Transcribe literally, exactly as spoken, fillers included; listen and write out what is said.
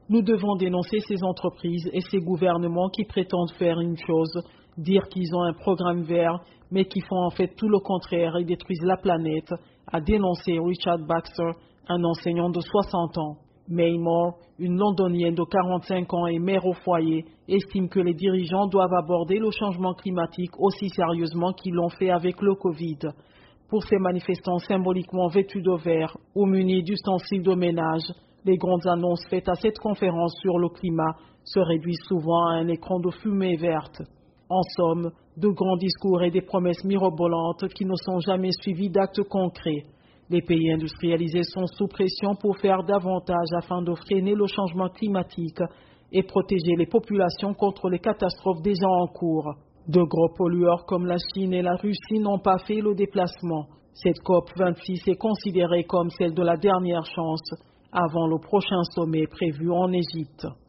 Nous devons dénoncer ces entreprises et ces gouvernements qui prétendent faire une chose, dire qu'ils ont un programme vert, mais qui font en fait tout le contraire et détruisent la planète, a dénoncé Richard Baxter, un enseignant de soixante ans. May Moore, une londonienne de quarante-cinq ans et mère au foyer, estime que les dirigeants doivent aborder le changement climatique aussi sérieusement qu'ils l'ont fait avec le Covid. Pour ces manifestants symboliquement vêtus de vert ou munis d'ustensiles de ménage, les grandes annonces faites à cette conférence sur le climat se réduisent souvent à un écran de fumée verte. En somme, de grands discours et des promesses mirobolantes qui ne sont jamais suivies d'actes concrets. Les pays industrialisés sont sous pression pour faire davantage afin de freiner le changement climatique et protéger les populations contre les catastrophes déjà en cours. De gros pollueurs comme la Chine et la Russie n'ont pas fait le déplacement. Cette COP vingt-six est considérée comme celle de la dernière chance avant le prochain sommet prévu en Égypte.